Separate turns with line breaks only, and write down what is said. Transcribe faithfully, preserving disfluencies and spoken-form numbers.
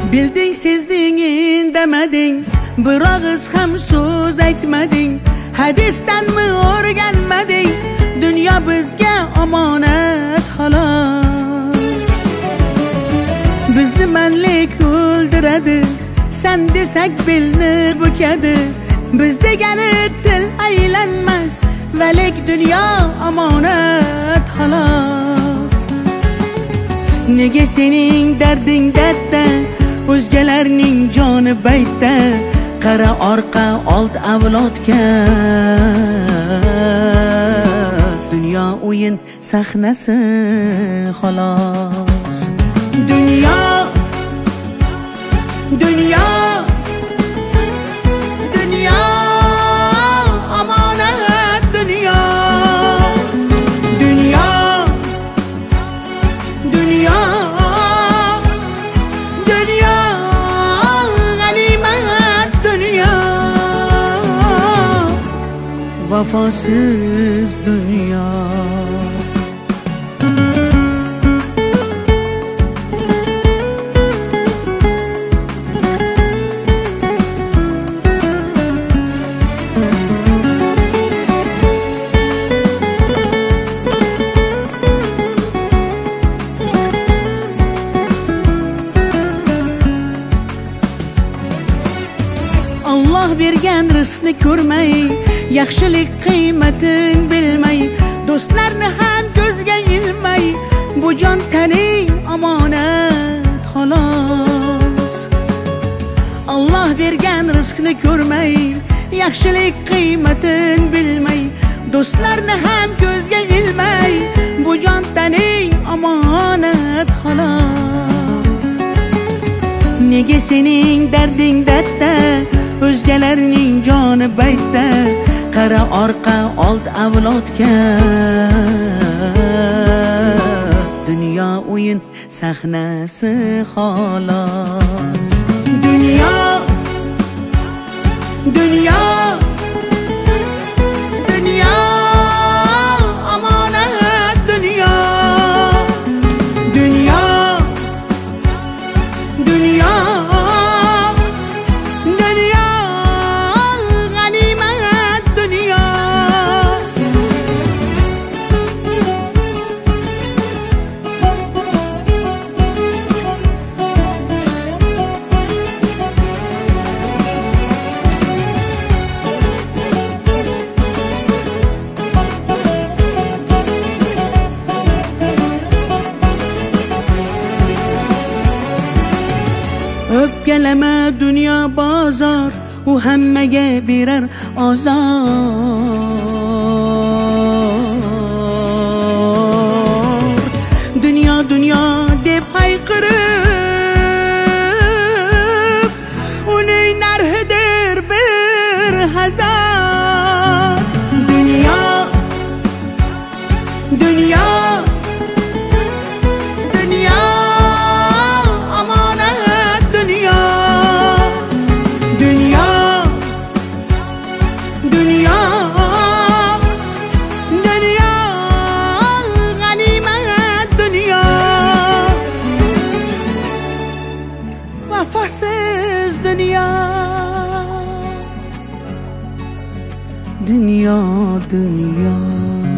Bilding, sezding, indameding, bir ağız ham so'z aytmading. Hadisdanmi o'rganmading, dunyo bizga omonat xolos. Bizni manlik o'ldiradi, sen desak belni bukadi. Biz degani til aylanmas, valik dunyo omonat xolos. Nega sening darding dardda, o'zgalarning joni baytda? Qara orqa old avlodga, dunyo o'yin sahnasi xolos. Dunyo, dunyo, dunyo omonat, dunyo, dunyo, dunyo, dunyo g'animat, dunyo vafosiz dunyo. Allah bergan rizqni ko'rmay, yaxshilik qiymatin bilmay, do'stlarni ham ko'zga ilmay, bu jon taning omonat xolos. Allah bergan rizqni ko'rmay, yaxshilik qiymatin bilmay, do'stlarni ham ko'zga ilmay, bu jon taning omonat xolos. Nega sening darding dardda, o'zgalarning joni baytda? Qara orqa old avlodga, dunyo o'yin sahnasi xolos. Dunyo, dunyo, dunyo omonat, dunyo, dunyo, dunyo, o'pkalama dunyo bozor, u hammaga berar ozor. Dunyo, dunyo deb hayqirib, uning narxidir bir hazar. Dunyo, dunyo, dunyo omonat, dunyo, dunyo, dunyo, dunyo g'animat, dunyo vafosiz dunyo, dunyo, dunyo.